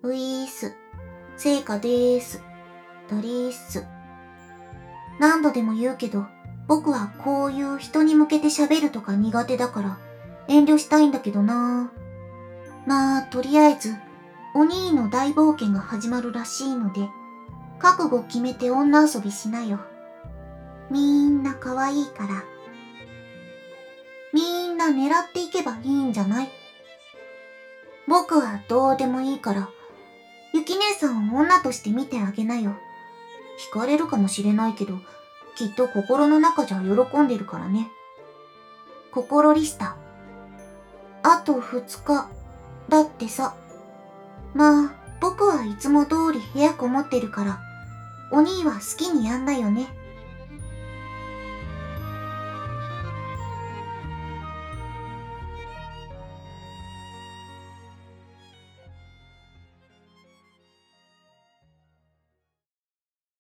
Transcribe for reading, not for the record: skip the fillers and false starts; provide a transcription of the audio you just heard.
ういーす。聖火でーす。だりーす。何度でも言うけど、僕はこういう人に向けて喋るとか苦手だから遠慮したいんだけどな。まあ、とりあえず、お兄の大冒険が始まるらしいので、覚悟決めて女遊びしなよ。みんな可愛いから。みんな狙っていけばいいんじゃない？僕はどうでもいいから、ゆき姉さんを女として見てあげなよ。惹かれるかもしれないけど、きっと心の中じゃ喜んでるからね。心リスタ。あと2日。だってさ。まあ、僕はいつも通り部屋こもってるから、お兄は好きにやんなよね。